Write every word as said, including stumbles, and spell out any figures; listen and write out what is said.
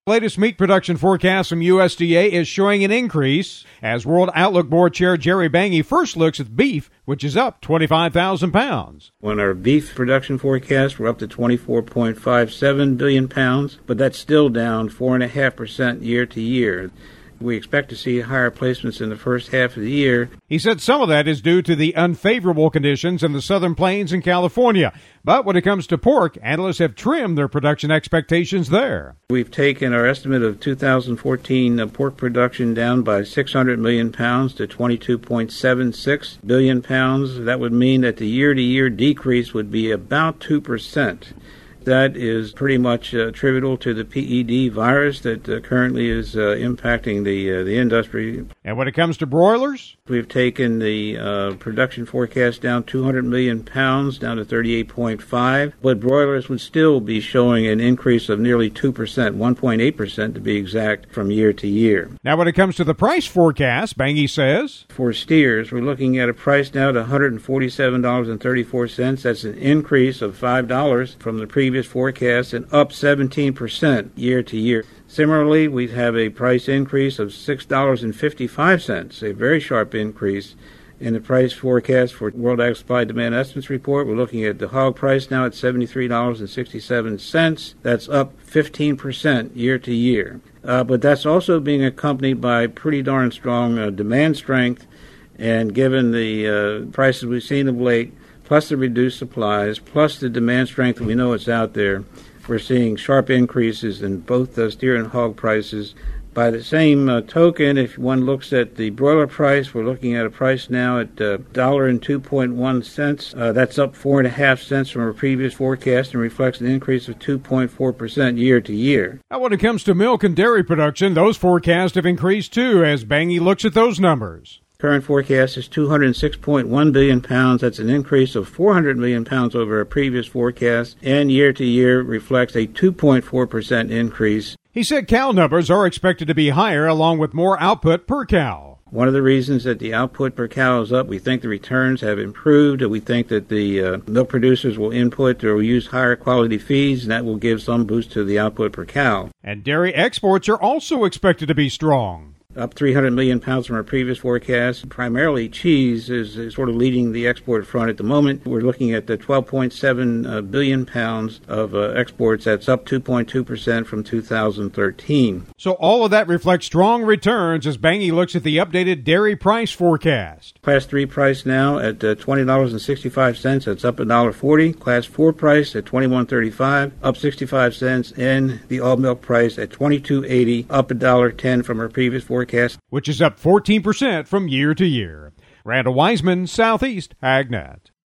Latest meat production forecast from U S D A is showing an increase as World Outlook Board Chair Jerry Bangy first looks at beef, which is up twenty-five thousand pounds. On our beef production forecast, we're up to twenty-four point five seven billion pounds, but that's still down four point five percent year to year. We expect to see higher placements in the first half of the year. He said some of that is due to the unfavorable conditions in the southern plains in California. But when it comes to pork, analysts have trimmed their production expectations there. We've taken our estimate of two thousand fourteen uh, pork production down by six hundred million pounds to twenty-two point seven six billion pounds. That would mean that the year-to-year decrease would be about two percent. That is pretty much uh, attributable to the P E D virus that uh, currently is uh, impacting the uh, the industry. And when it comes to broilers? We've taken the uh, production forecast down two hundred million pounds, down to thirty-eight point five, but broilers would still be showing an increase of nearly two percent, one point eight percent to be exact, from year to year. Now when it comes to the price forecast, Bangy says, for steers, we're looking at a price now to one hundred forty-seven dollars and thirty-four cents. That's an increase of five dollars from the previous forecast and up seventeen percent year to year. Similarly, we have a price increase of six dollars and fifty-five cents, a very sharp increase in the price forecast for World Ag Supply Demand Estimates Report. We're looking at the hog price now at seventy-three dollars and sixty-seven cents. That's up fifteen percent year to year. Uh, but that's also being accompanied by pretty darn strong uh, demand strength, and given the uh, prices we've seen of late, plus the reduced supplies, plus the demand strength we know it's out there, we're seeing sharp increases in both the steer and hog prices. By the same uh, token, if one looks at the broiler price, we're looking at a price now at uh, one dollar and two point one cents. Uh, that's up four point five cents from our previous forecast and reflects an increase of two point four percent year to year. Now when it comes to milk and dairy production, those forecasts have increased too as Bangy looks at those numbers. Current forecast is two hundred six point one billion pounds. That's an increase of four hundred million pounds over our previous forecast, and year to year reflects a two point four percent increase. He said cow numbers are expected to be higher along with more output per cow. One of the reasons that the output per cow is up, we think the returns have improved. We think that the uh, milk producers will input or will use higher quality feeds, and that will give some boost to the output per cow. And dairy exports are also expected to be strong. Up three hundred million pounds from our previous forecast. Primarily cheese is, is sort of leading the export front at the moment. We're looking at the twelve point seven uh, billion pounds of uh, exports. That's up two point two percent from two thousand thirteen. So all of that reflects strong returns as Bangy looks at the updated dairy price forecast. Class three price now at uh, twenty dollars and sixty-five cents. That's up one dollar forty. Class four price at twenty-one thirty-five, up sixty-five cents. And the all milk price at twenty-two eighty, up one dollar ten from our previous forecast, which is up fourteen percent from year to year. Randall Wiseman, Southeast AgNet.